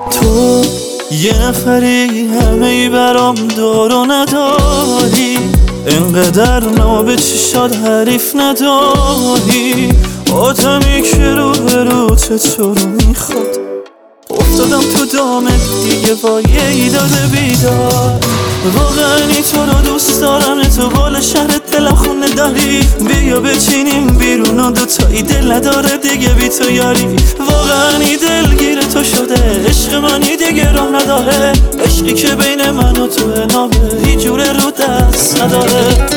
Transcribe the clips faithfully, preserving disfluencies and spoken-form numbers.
تو یه نفری همه ای برام دار و نداری، انقدر نابه چشاد حریف نداری. آدمی که رو به رو تو رو میخواد، افتادم تو دامت دیگه با یه ایداد بیدار. واقعا تو رو دوست دارم، تو بال شهرت دلم خونه داری. بیا بچینیم بیرون و دوتایی دل نداره دیگه بی تو یاری. واقعا دلگیر تو شده عشق منی دیگه راه نداره. عشقی که بین من و تو نامه هیچ جوره رو دست نداره.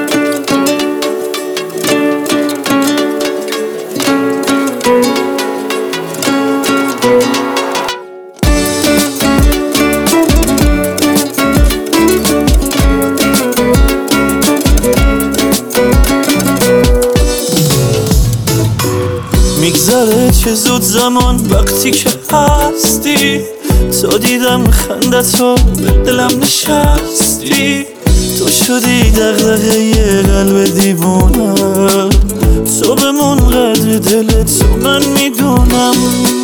میگذره چه زود زمان وقتی که هستی. تو دیدم خندتو به دلم نشستی. تو شدی دغدغه یه قلب دیوونه. تو بمون قدر دلت تو من میدونم.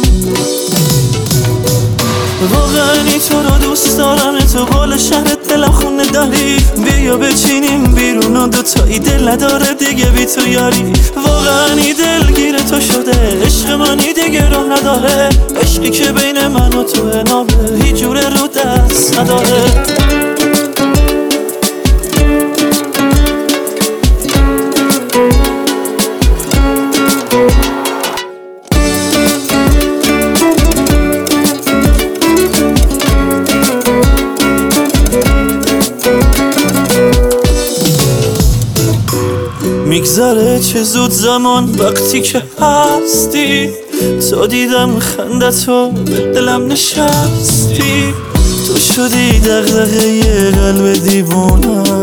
واقعا تو رو دوست دارم، تو بال شهرت دلم خونه داری. بیا بچینیم بیرون و دوتایی دل نداره دیگه بی تو یاری. واقعا دلگیر تو شده عشق منی دیگه راه نداره. عشقی که بین من و تو نامه هیچ جوره رو دست نداره. میگذره چه زود زمان وقتی که هستی. تو دیدم خندتو به دلم نشستی. تو شدی دغدغه یه قلب دیوونه.